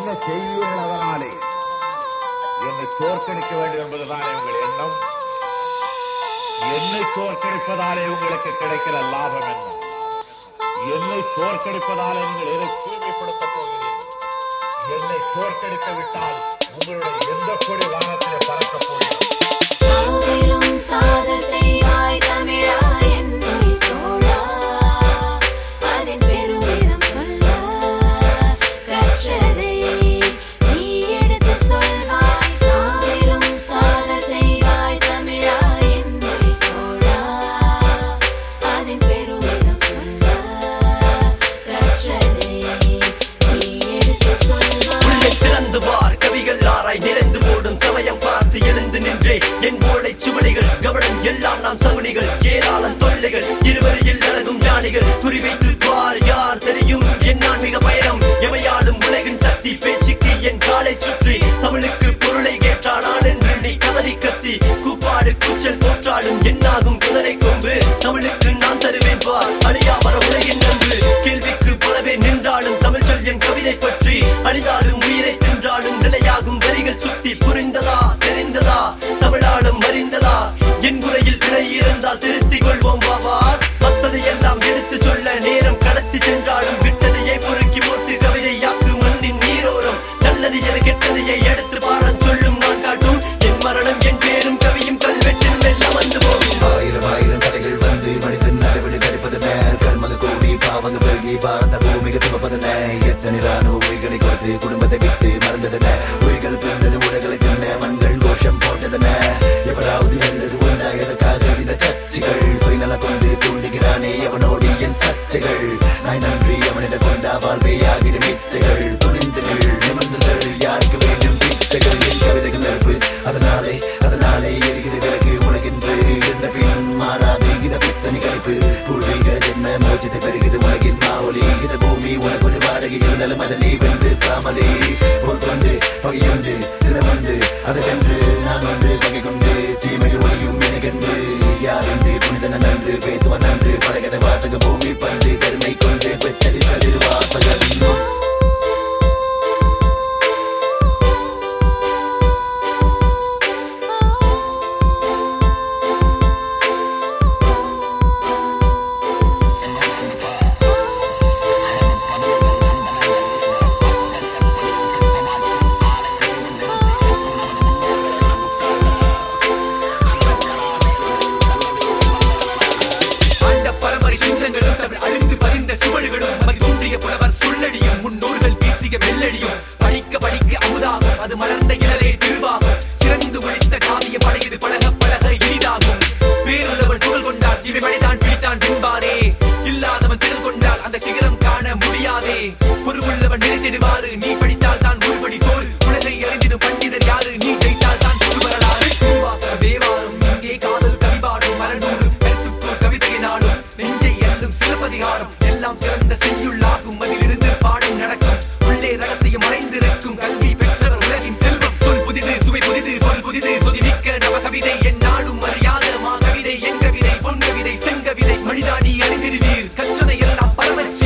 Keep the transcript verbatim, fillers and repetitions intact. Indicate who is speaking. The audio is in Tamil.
Speaker 1: என்ன செய்வீர்கள்? அதனாலே என்னை தோற்கடிக்க வேண்டும் என்பதுதானே உங்கள் எண்ணம். என்னை தோற்கடிப்பதாலே உங்களுக்கு கிடைக்கிற லாபம் என்ன? என்னை தோற்கடிப்பதாலே நீங்கள் எதை தூய்மைப்படுத்த போகிறீர்கள்? என்னை தோற்கடிக்க விட்டால் உங்களுடைய எந்த கொடி வானத்திலே பறக்க போகிறீர்கள்?
Speaker 2: சாதல் செய்வாய் தமிழா என்னை தோழா, அதன் பெருமிதம் சொல்ல கற்றதை நீ எடுத்து சொல்வாய். சாவிலும் சாதல் செய்வாய் தமிழா என்னை தோழா, அதன் பெருமிதம் சொல்ல கற்றதை நீ எடுத்து சொல்வாய்.
Speaker 3: திறந்து பார் கவிகள் ஆராய் நிறைந்து போடும் சமயம் பார்த்து எழுந்து நின்றே என் மூளை சுவடிகள் கவனம் எல்லாம் நாம் சகுனிகள் ஏராளம் தொல்லைகள் இருவரையில் அழகும் ஞானிகள் குறிவைத்து பார் யார் தெரியும் என் ஆன்மீக பயணம் எமையாளும் உலகின் சக்தி பேச்சுக்கு என் காலை சுற்றி தமிழுக்கு பொருளை கேட்டானான் என்று நீ கதறி கத்தி கூப்பாடு கூச்சல் போற்றாடும் என்னாகும் குதிரை கொம்பு தமிழுக்கு நான் தருவேன் வா அழியா வர உலகின் நன்று கேள்விக்கு பலவே நின்றாலும் தமிழ் சொல் என் கவிதை பற்றி அழிந்தாலும் உயிரை தின்றாலும் நிலையாகும் வரிகள் சுத்தி புரிந்ததா தெரிந்ததா தமிழாலும் அறிந்ததா என் முறையில் பிழை இருந்தால் திருத்திக் கொள்வோம் பாபா. மத்ததை எல்லாம் எடுத்து சொல்ல நேரம் கடத்தி சென்றாலும் விட்டதையை பொறுக்கி போட்டு கவிதையாக்கு மண்ணின் நீரோரம் நல்லது என கெட்டதையை எடுத்து பாரம் சொல்லும் நான் காட்டும் என் மரணம் என் பேரும் கவியும் கல்வெட்டில் வெள்ளம் வந்து போகும்.
Speaker 4: ஆயிரம் ஆயிரம் கதைகள் வந்து மனிதன் நடைபெற்று தடுப்பதன கர்மது கோடி பாவங்க பெருகி பாரத பூமிக சுமப்பதன எத்தனை ராணுவ உயிர்களை கொடுத்து குடும்பத்தை விட்டு மறந்ததன உயிர்கள் பிறந்தது உலகளை தின்ன மண்கள் கோஷம் போட்டதன எவராவது அறிந்தது உண்டா எதற்காக இந்த கட்சிகள் சுயநல கொண்டு தூண்டுகிறானே எவனோடு என் சர்ச்சைகள் நாய் நன்றி அவனிட கொண்டா வாழ்வே ஆகிடும் இச்சைகள் துணிந்துகள் நிமிர்ந்துகள் யாருக்கு வேண்டும் பிச்சைகள் என் கவிதைகள் நெருப்பு அதனாலே அதனாலே எரிகிறது விலகு உலகென்று இருந்த பின் மாறாது இத பித்தனி கணிப்பு பூர்வீக ஜென்ம மோட்சத்தை பெருகுது உலகின் மாவொலி இந்த பூமி உனக்கு ஒரு வாடகை இருந்தாலும் அதை நீ வென்று சாமலே போல் கொண்டு பகையொன்று தினமொன்று அதை வென்று நான் ஒன்று பகை கொண்டு தீமைகள் ஒளியும் எனக்கென்று யாரென்று புனிதன நன்று பேசுவன் நன்று பழகத வாசக பூமி பந்து பெருமை கொண்டு பெற்றடித்தது வாசகன்.
Speaker 3: அழிந்து பதிந்த சுவடுகளும் மதி தோன்றிய புலவர் சொல்லடியும் முன்னோர்கள் வீசிய வெள்ளடியும் படிக்க படிக்க அமுதாகும் அது மலர்ந்த இளலே திருவாகும் சிறந்து ஒழித்த காவிய படையது பழக பழக இனிதாகும் பேருள்ளவன் புகழ் கொண்டால் இவை மழைதான் பிடித்தான் என்பாரே இல்லாதவன் திறன் கொண்டால் அந்த சிகரம் காண முடியாதே பொறுவுள்ளவன் நினைத்திடுவாறு நீ படித்தால் தான் ஒருபடி சோறு உலகை அறிந்திடும் பண்டிதர் யாரு நீ ஜெயித்தால் தான் ஒரு வரலாறு வாசக தேவாரம் இங்கே காதல் கவிபாடும் மரநூறு கருத்துக்கோ கவிதையினாலும் நெஞ்சை எல்லும் சிலப்பதிகாரம் எல்லாம் சிறந்த செய்யுள்ளாகும் அதிலிருந்து பாடம் நடக்கும் உள்ளே ரகசியம் மறைந்திருக்கும் கல்வி பெற்றவர் உலகின் செல்வம் சொல் புதிது சுவை புதிது சொல் புதிது சொதிமிக்க நவ கவிதை என் நாடும் அறியாத மா கவிதை என் கவிதை பொன் கவிதை செங்கவிதை மனிதா நீ அறிந்திடுவீர் கற்றதை எல்லாம் பரமச்சி